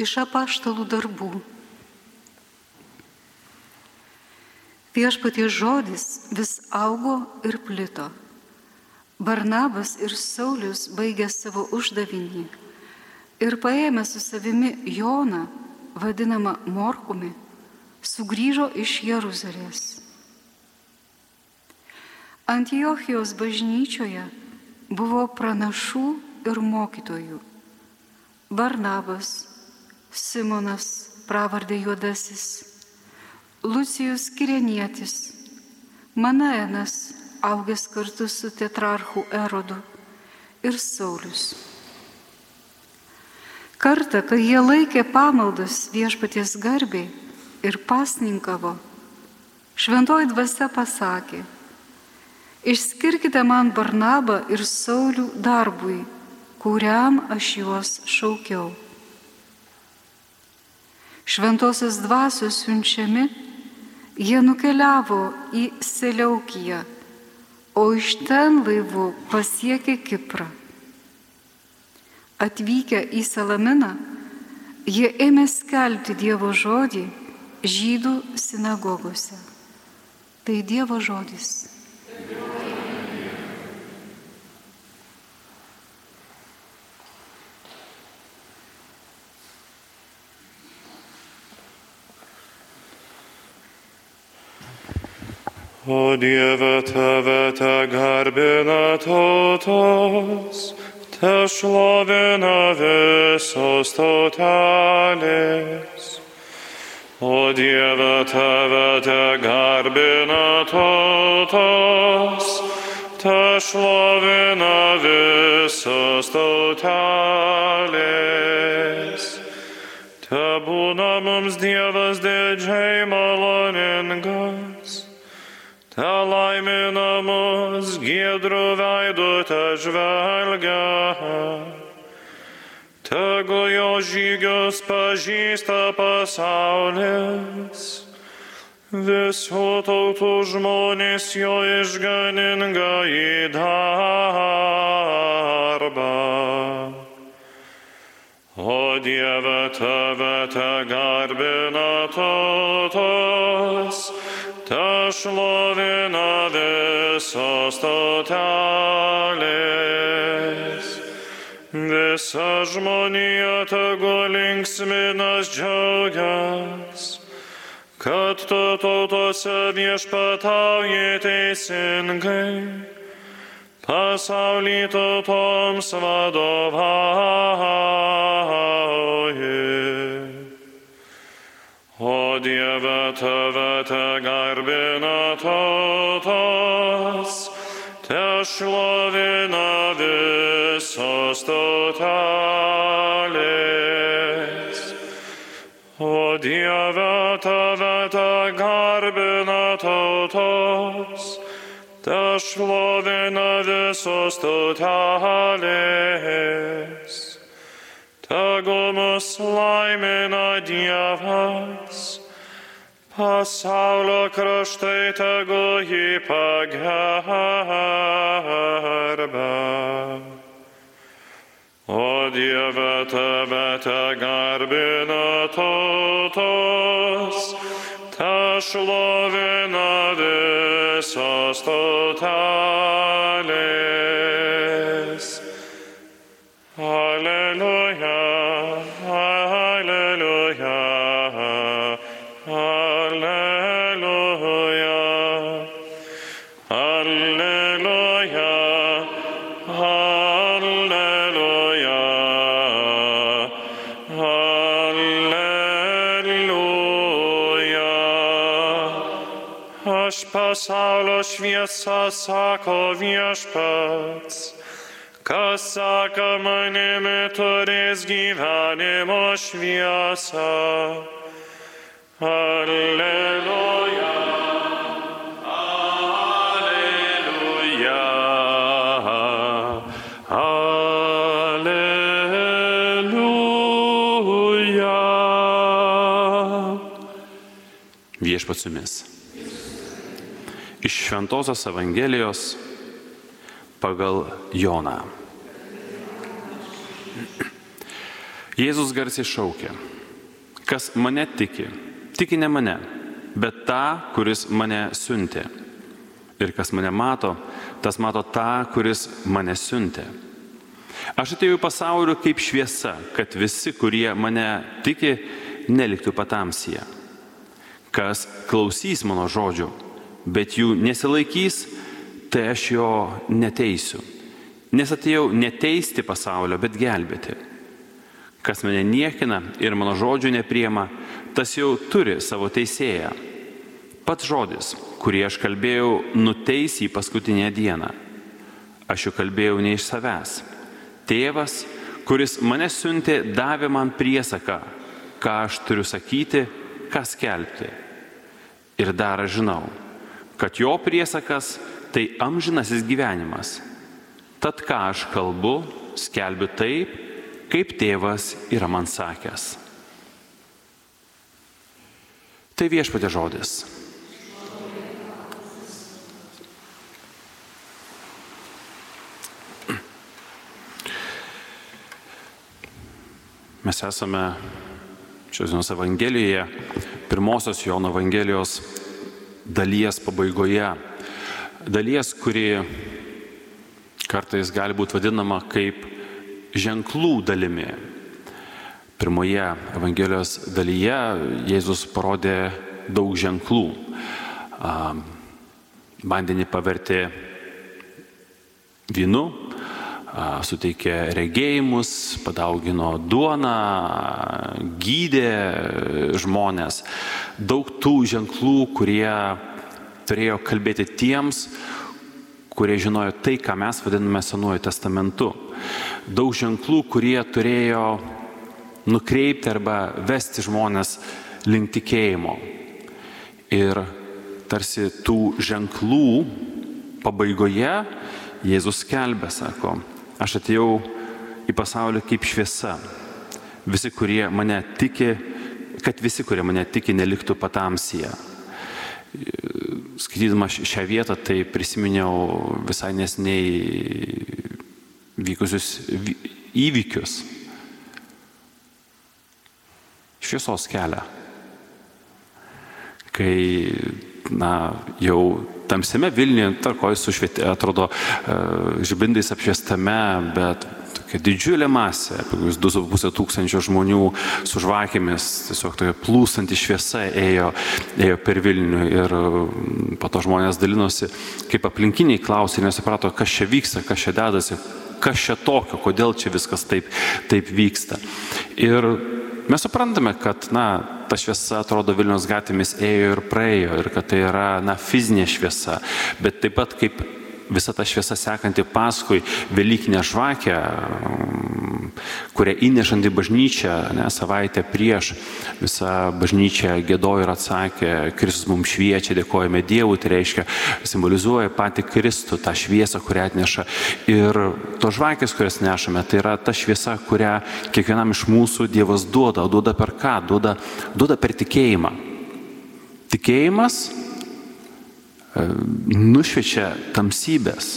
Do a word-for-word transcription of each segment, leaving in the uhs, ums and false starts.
Iš apaštalų darbų. Viešpaties žodis vis augo ir plito. Barnabas ir Saulius baigė savo uždavinį ir paėmę su savimi Joną, vadinamą Morkumi, sugrįžo iš Jeruzalės. Antiochijos bažnyčioje buvo pranašų ir mokytojų. Barnabas, Simonas, pravardė Juodasis, Lucijus Kirenietis, Manaenas, augęs kartu su tetrarchu Erodu, ir Saulius. Kartą, kai jie laikė pamaldas Viešpaties garbei ir pasninkavo, šventoji dvasia pasakė: išskirkite man Barnabą ir Saulių darbui, kuriam aš juos šaukiau. Šventosios dvasios siunčiami, jie nukeliavo į Seleukiją, o iš ten laivu pasiekė Kiprą. Atvykę į Salaminą, jie ėmė skelbti Dievo žodį žydų sinagogose. Tai Dievo žodis. O Dieve, Tave te garbina tautos, te šlovina visos tautelės. O Dieve, Tave te garbina tautos, te šlovina visos tautelės. Te būna mums Dievas didžiai maloningas, te laimina mus giedrų veidų te žvelgia. Tegu jo žygius pažįsta pasaulis, visų tautų žmonės jo išganingąjį darbą. O Dieve, Tave te garbina tautos, te šlovina visos tautelės. Visa žmonija tegu linksminas džiaugias, kad tu tautose viešpatauji teisingai, pasaulį tautoms vadovauji. O Dieve, Tave te garbina tautos, te šlovina visos tautelės. O Dieve, Tave te garbina tautos, te šlovina visos tautelės. Tegu mus laimina Dievas, pasaulio kraštai tegu jį pagerbia. O Dieve, Tave te garbina tautos, te šlovina visos tautelės. Alleluja, alleluja, alleluja, alleluja, alleluja, alleluja. Aš pasaulio šviesa, sako Viešpats, kas seka manimi, turės gyvenimo šviesą. Alleluja, alleluja, alleluja. Viešpats su jumis. Iš Šventosios Evangelijos pagal Joną. Jėzus garsiai šaukė: Kas mane tiki, tiki ne mane, bet tą, kuris mane siuntė. Ir kas mane mato, tas mato tą, kuris mane siuntė. Aš atėjau į pasaulį kaip šviesa, kad visi, kurie mane tiki, neliktų patamsyje. Kas klausys mano žodžių, bet jų nesilaikys, tai aš jo neteisiu. Nes atėjau neteisti pasaulio, bet gelbėti. Kas mane niekina ir mano žodžių nepriema, tas jau turi savo teisėją. Pats žodis, kurį aš kalbėjau, nuteis į paskutinę dieną. Aš jau kalbėjau ne iš savęs. Tėvas, kuris mane siuntė, davė man priesaką, ką aš turiu sakyti, ką skelbti. Ir dar aš žinau, kad jo priesakas tai amžinasis gyvenimas. Tad ką aš kalbu, skelbiu taip, kaip tėvas yra man sakęs. Tai Viešpaties žodis. Mes esame šios dienos Evangelijoje, pirmosios Jono Evangelijos dalies pabaigoje. Dalies, kuri kartais gali būti vadinama kaip ženklų dalimi. Pirmoje Evangelijos dalyje Jėzus parodė daug ženklų. Vandenį pavertė vynu, suteikė regėjimus, padaugino duoną, gydė žmonės. Daug tų ženklų, kurie turėjo kalbėti tiems, kurie žinojo tai, ką mes vadiname Senuoju testamentu. Daug ženklų, kurie turėjo nukreipti arba vesti žmonės link tikėjimo. Ir tarsi tų ženklų pabaigoje Jėzus skelbė, sako, aš atėjau į pasaulį kaip šviesa. Visi, kurie mane tiki, kad visi, kurie mane tiki, neliktų patamsyje. Skaitydamas šią vietą, tai prisiminiau visai neseniai vykusius įvykius. Šviesos kelią. Kai, na, jau tamsiame Vilniuje, tarkoj sušvietė, atrodo, žibindais apšviestame, bet tokia didžiulė masė, apie du su puse tūkstančio žmonių su žvakėmis, tiesiog tokia plūstanti šviesa ėjo, ėjo per Vilnių ir po to žmonės dalinosi, kaip aplinkiniai klausė, nesuprato, kas čia vyksta, kas čia dedasi, kas čia tokio, kodėl čia viskas taip, taip vyksta. Ir mes suprantame, kad, na, ta šviesa, atrodo, Vilniaus gatvėmis ėjo ir praėjo ir kad tai yra, na, fizinė šviesa, bet taip pat kaip visa ta šviesa sekanti paskui Velykinę žvakę, kurią įnešant į bažnyčią, ne, savaitę prieš visa bažnyčia giedojo ir atsakė, Kristus mums šviečia, dėkojame Dievui, tai reiškia, simbolizuoja patį Kristų, tą šviesą, kurią atneša. Ir tos žvakės, kurias nešame, tai yra ta šviesa, kurią kiekvienam iš mūsų Dievas duoda. Duoda per ką? Duoda, duoda per tikėjimą. Tikėjimas nušviečia tamsybės.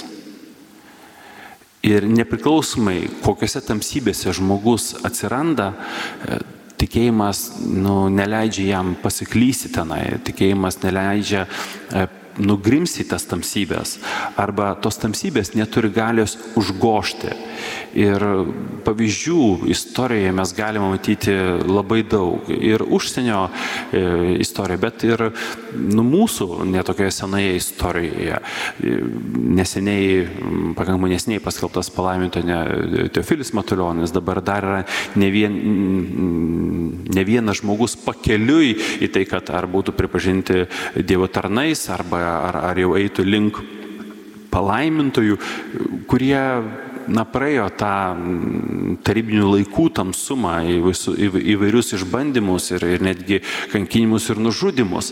Ir nepriklausomai, kokiose tamsybėse žmogus atsiranda, tikėjimas, nu, neleidžia jam pasiklysti tenai, tikėjimas neleidžia nugrimsti tas tamsybės, arba tos tamsybės neturi galios užgožti. Ir pavyzdžių istorijoje mes galime matyti labai daug. Ir užsienio e, istorijoje, bet ir nu, mūsų netokioje senoje istorijoje. Neseniai, pakankamai neseniai paskelbtas palaiminto Teofilis Matulionis, dabar dar yra ne, vien, ne vienas žmogus pakeliui į tai, kad ar būtų pripažinti Dievo tarnais, arba ar, ar jau eitų link palaimintojų, kurie, na, praėjo tą tarybinių laikų tamsumą, įvairius išbandymus ir, ir netgi kankinimus ir nužudimus.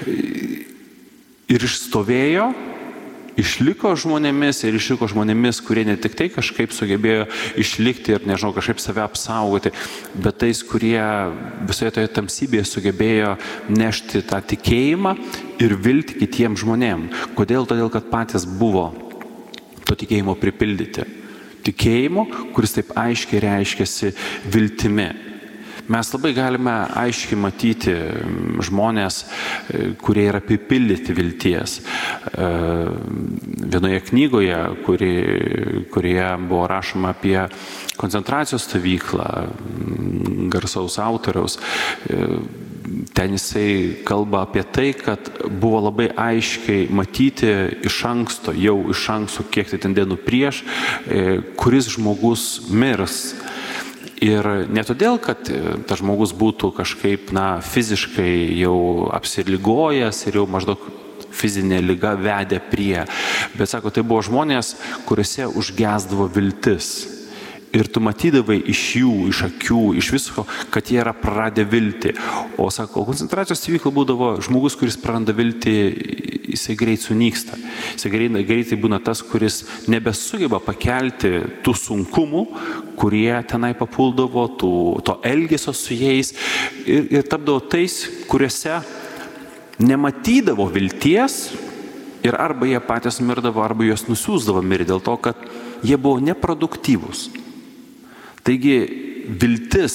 Ir išstovėjo, išliko žmonėmis ir išliko žmonėmis, kurie ne tik tai kažkaip sugebėjo išlikti ir, nežinau, kažkaip save apsaugoti, bet tais, kurie visoje toje tamsybėje sugebėjo nešti tą tikėjimą ir viltį kitiems žmonėms. Kodėl? Todėl, kad patys buvo to tikėjimo pripildyti. Tikėjimo, kuris taip aiškiai reiškiasi viltimi. Mes labai galime aiškiai matyti žmonės, kurie yra apipildyti vilties. Vienoje knygoje, kuri, kurioje buvo rašoma apie koncentracijos stovyklą, garsaus autoriaus, ten jisai kalba apie tai, kad buvo labai aiškiai matyti iš anksto, jau iš anksto, kiek tai ten dienų prieš, kuris žmogus mirs. Ir ne todėl, kad tas žmogus būtų kažkaip, na, fiziškai jau apsiligojęs ir jau maždaug fizinė liga vedė prie, bet sako, tai buvo žmonės, kuriuose užgesdavo viltis. Ir tu matydavai iš jų, iš akių, iš visko, kad jie yra praradę viltį. O sako, koncentracijos stovykla būdavo žmogus, kuris praranda viltį, jisai greit sunyksta. Jisai greitai, greitai būna tas, kuris nebesugeba pakelti tų sunkumų, kurie tenai papuldavo, tų, to elgesio su jais. Ir, ir tapdavo tais, kuriuose nematydavo vilties ir arba jie patys mirdavo, arba juos nusiųsdavo mirti dėl to, kad jie buvo neproduktyvūs. Taigi viltis,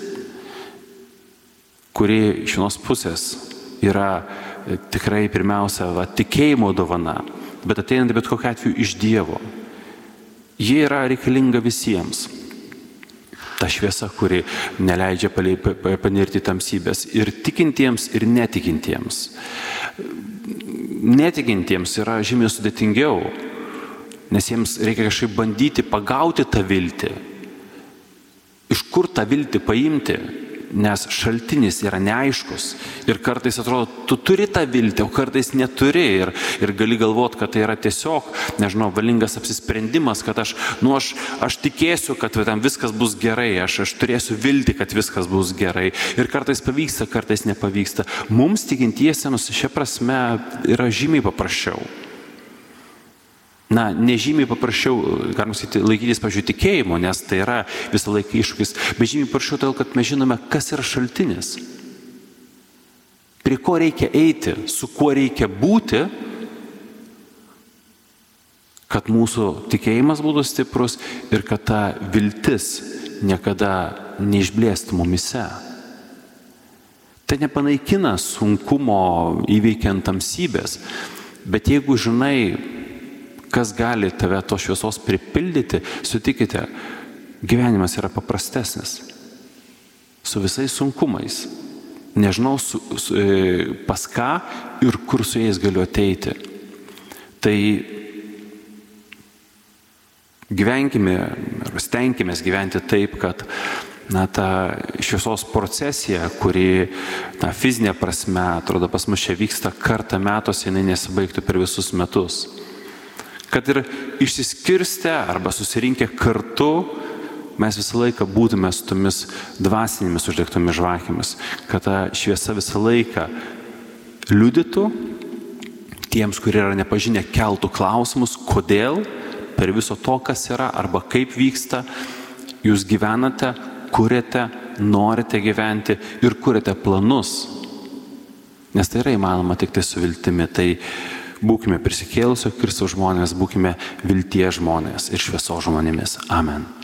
kuri iš vienos pusės yra tikrai pirmiausia va, tikėjimo dovana, bet ateinant bet kokiu atveju iš Dievo, ji yra reikalinga visiems. Ta šviesa, kuri neleidžia panirti tamsybės ir tikintiems, ir netikintiems. Netikintiems yra žymiai sudėtingiau, nes jiems reikia kažkaip bandyti pagauti tą viltį. Iš kur tą viltį paimti, nes šaltinis yra neaiškus. Ir kartais atrodo, tu turi tą viltį, o kartais neturi. Ir, ir gali galvoti, kad tai yra tiesiog, nežinau, valingas apsisprendimas, kad aš, nu, aš, aš tikėsiu, kad tam viskas bus gerai, aš, aš turėsiu viltį, kad viskas bus gerai. Ir kartais pavyksta, kartais nepavyksta. Mums tikintiesiems šia prasme yra žymiai paprasčiau. Na, nežymiai paprasčiau, galima sakyti, laikytis, pavyzdžiui, tikėjimo, nes tai yra visą laiką iššūkis, bet žymiai paprasčiau todėl, kad mes žinome, kas yra šaltinis. Prie ko reikia eiti, su kuo reikia būti, kad mūsų tikėjimas būtų stiprus ir kad ta viltis niekada neišblėstų mumise. Tai nepanaikina sunkumo įveikiant tamsybės, bet jeigu žinai, kas gali tave tos šviesos pripildyti, sutikite, gyvenimas yra paprastesnis. Su visais sunkumais. Nežinau su, su, pas ką ir kur su jais galiu ateiti. Tai gyvenkime, ar stenkime gyventi taip, kad na, ta šviesos procesija, kuri na, fizinė prasme, atrodo, pas mus čia vyksta kartą metuose, jinai nesibaigtų per visus metus. Kad ir išsiskirstę arba susirinkę kartu, mes visą laiką būtume su tomis dvasinėmis uždegtomis žvakėmis, kad ta šviesa visą laiką liudytų tiems, kurie yra nepažinę, keltų klausimus, kodėl per viso to, kas yra arba kaip vyksta, jūs gyvenate, kuriate, norite gyventi ir kuriate planus. Nes tai yra įmanoma tik tai su viltimi. Tai būkime prisikėlusio Kristaus žmonės, būkime vilties žmonės ir šviesos žmonėmis. Amen.